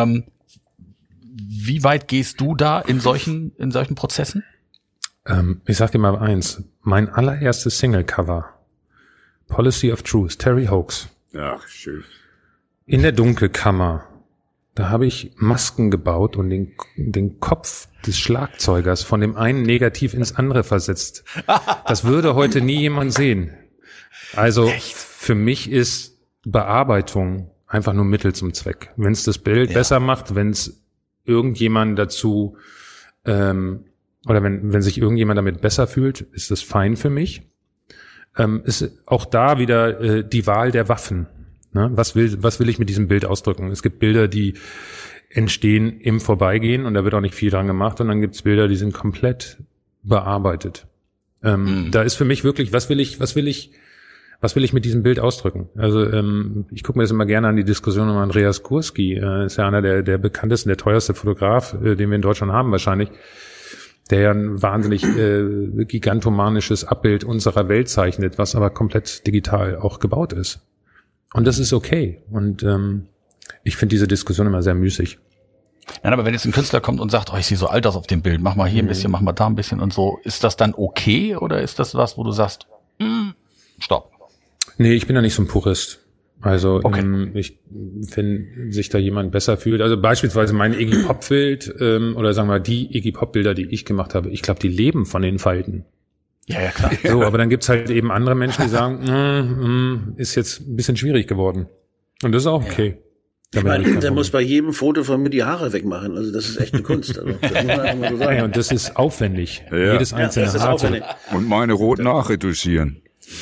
Wie weit gehst du da in solchen Prozessen? Ich sag dir mal eins, mein allererstes Singlecover, Policy of Truth, Terry Hoax. Ach, schön. In der Dunkelkammer, da habe ich Masken gebaut und den Kopf des Schlagzeugers von dem einen negativ ins andere versetzt. Das würde heute nie jemand sehen. Also für mich ist Bearbeitung einfach nur Mittel zum Zweck. Wenn es das Bild besser macht, wenn es irgendjemand dazu oder wenn sich irgendjemand damit besser fühlt, ist das fein für mich. Ist auch da wieder die Wahl der Waffen. Ne? Was will ich mit diesem Bild ausdrücken? Es gibt Bilder, die entstehen im Vorbeigehen und da wird auch nicht viel dran gemacht, und dann gibt es Bilder, die sind komplett bearbeitet. Da ist für mich wirklich, was will ich mit diesem Bild ausdrücken? Also ich gucke mir das immer gerne an, die Diskussion um Andreas Gursky. Ist ja einer der bekanntesten, der teuerste Fotograf, den wir in Deutschland haben wahrscheinlich, der ja ein wahnsinnig gigantomanisches Abbild unserer Welt zeichnet, was aber komplett digital auch gebaut ist. Und das ist okay. Und ich finde diese Diskussion immer sehr müßig. Nein, aber wenn jetzt ein Künstler kommt und sagt, ich sehe so alt aus auf dem Bild, mach mal hier ein bisschen, mach mal da ein bisschen und so, ist das dann okay oder ist das was, wo du sagst, stopp? Nee, ich bin da nicht so ein Purist. Also wenn sich da jemand besser fühlt, also beispielsweise mein Iggy Pop Bild oder sagen wir die Iggy Pop Bilder, die ich gemacht habe, ich glaube, die leben von den Falten. Ja, klar. So, aber dann gibt's halt eben andere Menschen, die sagen, ist jetzt ein bisschen schwierig geworden. Und das ist auch okay. Ich meine, der muss bei jedem Foto von mir die Haare wegmachen. Also das ist echt eine Kunst. Also, das muss man einfach mal so sagen. Ja, und das ist aufwendig. Ja. Jedes einzelne Haar. Und meine rot nachretuschieren.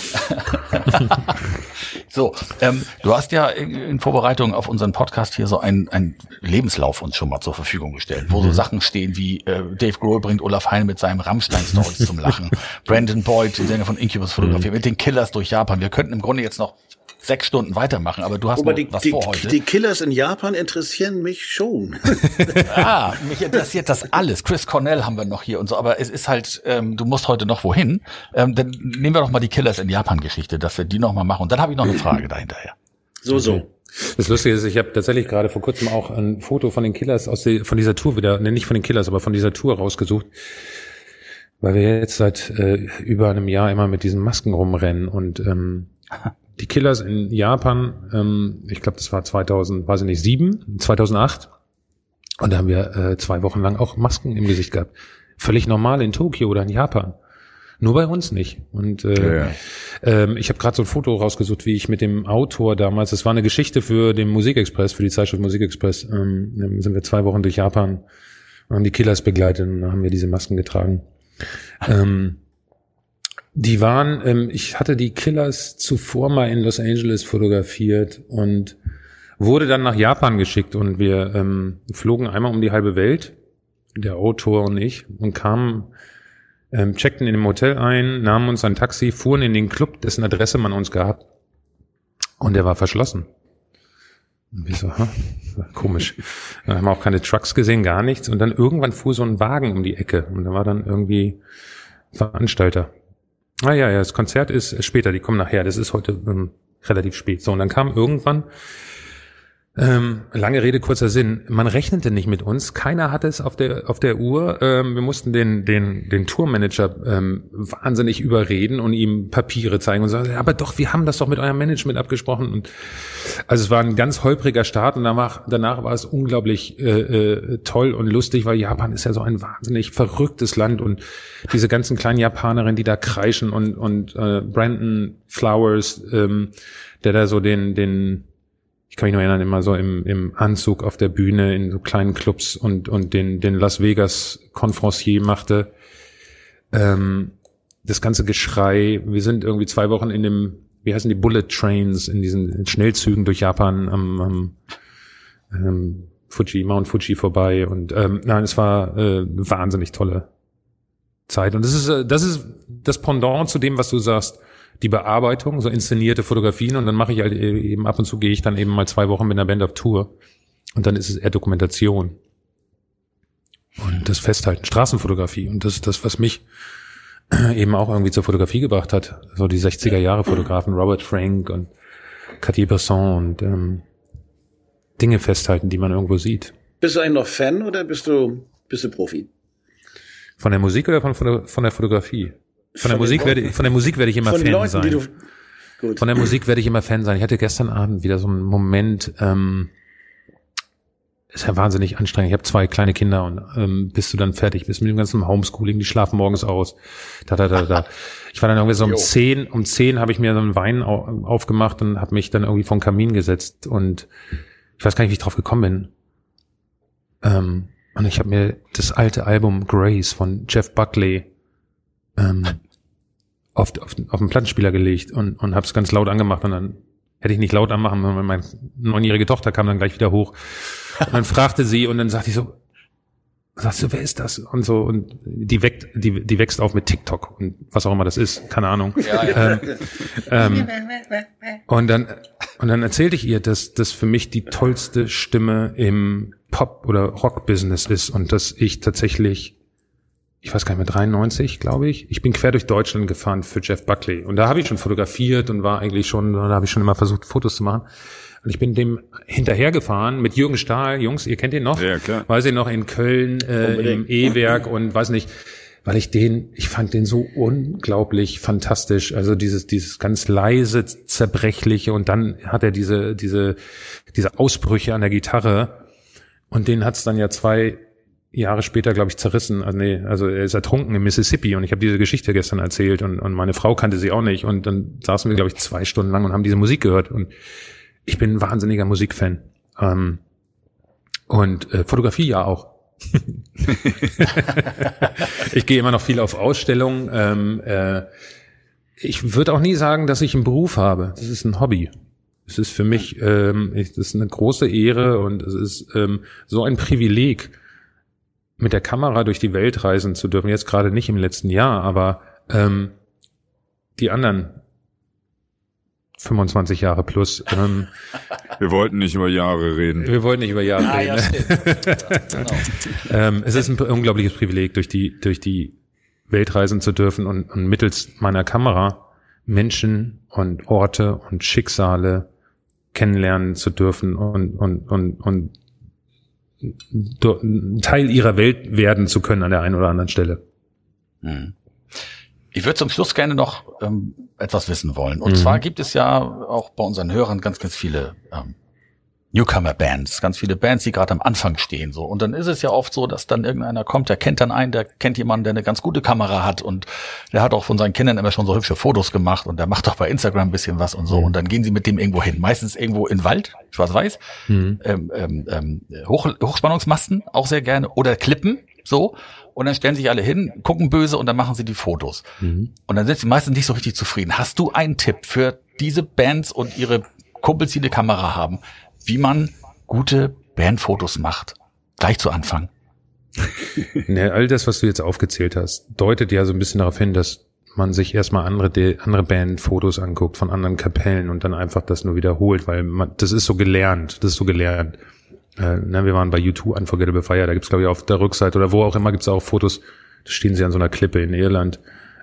So, du hast ja in Vorbereitung auf unseren Podcast hier so einen Lebenslauf uns schon mal zur Verfügung gestellt, wo so Sachen stehen wie Dave Grohl bringt Olaf Heine mit seinem Rammstein-Stories zum Lachen, Brandon Boyd, der Sänger von Incubus, fotografiert mit den Killers durch Japan. Wir könnten im Grunde jetzt noch 6 Stunden weitermachen, aber du hast noch was vor heute. Die Killers in Japan interessieren mich schon. Mich interessiert das alles. Chris Cornell haben wir noch hier und so, aber es ist halt, du musst heute noch wohin. Dann nehmen wir doch mal die Killers in Japan-Geschichte, dass wir die noch mal machen. Und dann habe ich noch eine Frage dahinterher. So. Das Lustige ist, ich habe tatsächlich gerade vor kurzem auch ein Foto von den Killers von dieser Tour wieder, nicht von den Killers, aber von dieser Tour rausgesucht, weil wir jetzt seit über einem Jahr immer mit diesen Masken rumrennen und die Killers in Japan, ich glaube, das war 2008. Und da haben wir 2 Wochen lang auch Masken im Gesicht gehabt. Völlig normal in Tokio oder in Japan. Nur bei uns nicht. Und ich habe gerade so ein Foto rausgesucht, wie ich mit dem Autor damals, das war eine Geschichte für den Musikexpress, für die Zeitschrift Musikexpress, sind wir 2 Wochen durch Japan und haben die Killers begleitet und dann haben wir diese Masken getragen. Die waren, ich hatte die Killers zuvor mal in Los Angeles fotografiert und wurde dann nach Japan geschickt und wir flogen einmal um die halbe Welt, der Autor und ich, und kamen, checkten in dem Hotel ein, nahmen uns ein Taxi, fuhren in den Club, dessen Adresse man uns gab, und der war verschlossen. Und wir so, komisch. Dann haben wir auch keine Trucks gesehen, gar nichts, und dann irgendwann fuhr so ein Wagen um die Ecke und da war dann irgendwie Veranstalter. Ja, das Konzert ist später, die kommen nachher, das ist heute relativ spät. So, und dann kam irgendwann, lange Rede, kurzer Sinn, man rechnete nicht mit uns, keiner hatte es auf der Uhr, wir mussten den Tourmanager wahnsinnig überreden und ihm Papiere zeigen und sagen, aber doch, wir haben das doch mit eurem Management abgesprochen. Und also es war ein ganz holpriger Start und danach war es unglaublich toll und lustig, weil Japan ist ja so ein wahnsinnig verrücktes Land und diese ganzen kleinen Japanerinnen, die da kreischen und Brandon Flowers, der da so den ich kann mich noch erinnern, immer so im Anzug auf der Bühne in so kleinen Clubs und den Las Vegas Conferencier machte. Das ganze Geschrei. Wir sind irgendwie 2 Wochen in dem, wie heißen die, Bullet Trains, in diesen Schnellzügen durch Japan am Mount Fuji vorbei. Und nein, es war eine wahnsinnig tolle Zeit. Und das ist das Pendant zu dem, was du sagst. Die Bearbeitung, so inszenierte Fotografien, und dann mache ich halt eben ab und zu, gehe ich dann eben mal 2 Wochen mit einer Band auf Tour und dann ist es eher Dokumentation und das Festhalten, Straßenfotografie, und das ist das, was mich eben auch irgendwie zur Fotografie gebracht hat, so die 60er Jahre Fotografen, Robert Frank und Cartier-Bresson und Dinge festhalten, die man irgendwo sieht. Bist du eigentlich noch Fan oder bist du Profi? Von der Musik oder von der Fotografie? Von der Musik werde ich immer Fan Leuten, sein. Gut. Von der Musik werde ich immer Fan sein. Ich hatte gestern Abend wieder so einen Moment, ist ja wahnsinnig anstrengend. Ich habe 2 kleine Kinder und bis du dann fertig bist mit dem ganzen Homeschooling, die schlafen morgens aus. Ich war dann irgendwie so um 10 habe ich mir so einen Wein aufgemacht und habe mich dann irgendwie vor den Kamin gesetzt und ich weiß gar nicht, wie ich drauf gekommen bin. Und ich habe mir das alte Album Grace von Jeff Buckley auf den Plattenspieler gelegt und habe es ganz laut angemacht, und dann hätte ich nicht laut anmachen, weil meine 9-jährige Tochter kam dann gleich wieder hoch und dann fragte sie und dann sagte ich so, wer ist das? Und so, und die wächst auf mit TikTok und was auch immer das ist, keine Ahnung. Und dann erzählte ich ihr, dass das für mich die tollste Stimme im Pop- oder Rock-Business ist und dass ich tatsächlich, ich weiß gar nicht mehr, 93, glaube ich bin quer durch Deutschland gefahren für Jeff Buckley. Und da habe ich schon fotografiert und da habe ich schon immer versucht, Fotos zu machen. Und ich bin dem hinterhergefahren mit Jürgen Stahl. Jungs, ihr kennt ihn noch? Ja, klar. Weiß ich noch, in Köln, im E-Werk und weiß nicht, weil ich fand den so unglaublich fantastisch. Also dieses ganz leise, zerbrechliche, und dann hat er diese Ausbrüche an der Gitarre, und den hat's dann ja 2 Jahre später, glaube ich, zerrissen. Also er ist ertrunken im Mississippi, und ich habe diese Geschichte gestern erzählt und meine Frau kannte sie auch nicht, und dann saßen wir, glaube ich, 2 Stunden lang und haben diese Musik gehört, und ich bin ein wahnsinniger Musikfan. Und Fotografie ja auch. Ich gehe immer noch viel auf Ausstellungen. Ich würde auch nie sagen, dass ich einen Beruf habe. Das ist ein Hobby. Es ist für mich, das ist eine große Ehre, und es ist so ein Privileg, mit der Kamera durch die Welt reisen zu dürfen. Jetzt gerade nicht im letzten Jahr, aber die anderen 25 Jahre plus. Wir wollten nicht über Jahre reden. Ja, stimmt. Genau. Es ist ein unglaubliches Privileg, durch die Welt reisen zu dürfen und mittels meiner Kamera Menschen und Orte und Schicksale kennenlernen zu dürfen und Teil ihrer Welt werden zu können an der einen oder anderen Stelle. Ich würde zum Schluss gerne noch etwas wissen wollen. Und zwar gibt es ja auch bei unseren Hörern ganz, ganz viele Newcomer-Bands, ganz viele Bands, die gerade am Anfang stehen. So. Und dann ist es ja oft so, dass dann irgendeiner kommt, der kennt jemanden, der eine ganz gute Kamera hat, und der hat auch von seinen Kindern immer schon so hübsche Fotos gemacht, und der macht auch bei Instagram ein bisschen was und so. Und dann gehen sie mit dem irgendwo hin. Meistens irgendwo in Wald, schwarz-weiß, Hochspannungsmasten auch sehr gerne, oder Klippen. so, und dann stellen sich alle hin, gucken böse und dann machen sie die Fotos. Und dann sind sie meistens nicht so richtig zufrieden. Hast du einen Tipp für diese Bands und ihre Kumpels, die eine Kamera haben, wie man gute Bandfotos macht? Gleich zu Anfang. Ne, all das, was du jetzt aufgezählt hast, deutet ja so ein bisschen darauf hin, dass man sich erstmal andere Bandfotos anguckt von anderen Kapellen und dann einfach das nur wiederholt, weil das ist so gelernt. Wir waren bei U2 Unforgettable Fire, da gibt's glaube ich auf der Rückseite oder wo auch immer gibt's auch Fotos, da stehen sie an so einer Klippe in Irland.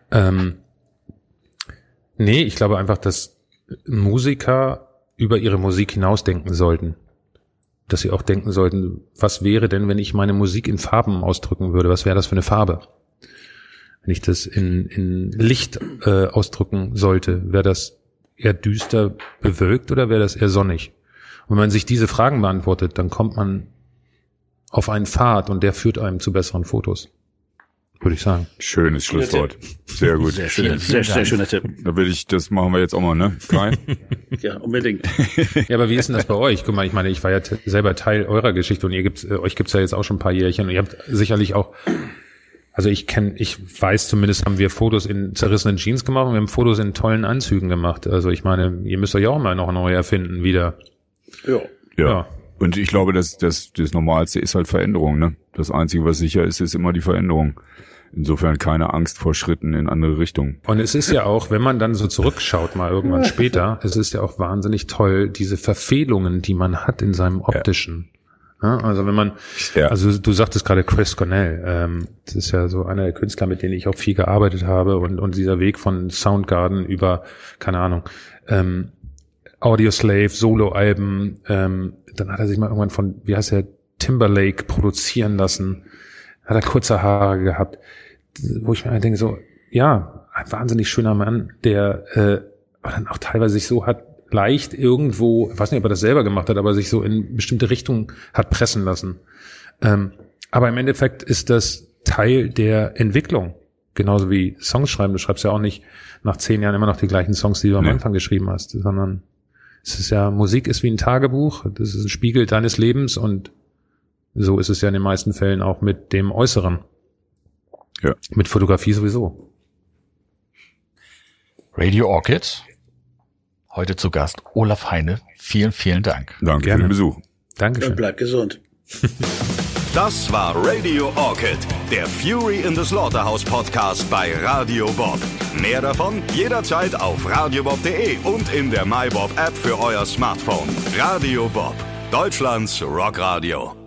Ich glaube einfach, dass Musiker über ihre Musik hinausdenken sollten. Dass sie auch denken sollten, was wäre denn, wenn ich meine Musik in Farben ausdrücken würde? Was wäre das für eine Farbe? Wenn ich das in Licht ausdrücken sollte, wäre das eher düster bewölkt oder wäre das eher sonnig? Und wenn man sich diese Fragen beantwortet, dann kommt man auf einen Pfad und der führt einem zu besseren Fotos. Würde ich sagen. Schönes Schlusswort. Sehr gut. Sehr schöner Tipp. Das machen wir jetzt auch mal, ne? Kai? Ja, unbedingt. Ja, aber wie ist denn das bei euch? Guck mal, ich meine, ich war ja selber Teil eurer Geschichte und euch gibt's ja jetzt auch schon ein paar Jährchen und ihr habt sicherlich auch, also ich weiß zumindest, haben wir Fotos in zerrissenen Jeans gemacht und wir haben Fotos in tollen Anzügen gemacht. Also ich meine, ihr müsst euch auch mal noch neu erfinden wieder. Ja. Und ich glaube, das Normalste ist halt Veränderung, ne? Das Einzige, was sicher ist immer die Veränderung. Insofern keine Angst vor Schritten in andere Richtungen. Und es ist ja auch, wenn man dann so zurückschaut, mal irgendwann später, es ist ja auch wahnsinnig toll, diese Verfehlungen, die man hat in seinem Optischen. Ja, also wenn man, also du sagtest gerade Chris Cornell, das ist ja so einer der Künstler, mit denen ich auch viel gearbeitet habe und dieser Weg von Soundgarden über, keine Ahnung, Audioslave, Soloalben, dann hat er sich mal irgendwann von, wie heißt der, Timberlake produzieren lassen, hat er kurze Haare gehabt, wo ich mir denke so, ja, ein wahnsinnig schöner Mann, der dann auch teilweise sich so hat leicht irgendwo, ich weiß nicht, ob er das selber gemacht hat, aber sich so in bestimmte Richtungen hat pressen lassen. Aber im Endeffekt ist das Teil der Entwicklung, genauso wie Songs schreiben. Du schreibst ja auch nicht nach 10 Jahren immer noch die gleichen Songs, die du am Anfang geschrieben hast, sondern es ist ja, Musik ist wie ein Tagebuch, das ist ein Spiegel deines Lebens und so ist es ja in den meisten Fällen auch mit dem Äußeren. Ja. Mit Fotografie sowieso. Radio Orchid. Heute zu Gast Olaf Heine. Vielen, vielen Dank. Danke Gerne. für den Besuch. Dankeschön. Und bleib gesund. Das war Radio Orchid, der Fury in the Slaughterhouse Podcast bei Radio Bob. Mehr davon jederzeit auf radiobob.de und in der MyBob App für euer Smartphone. Radio Bob, Deutschlands Rockradio.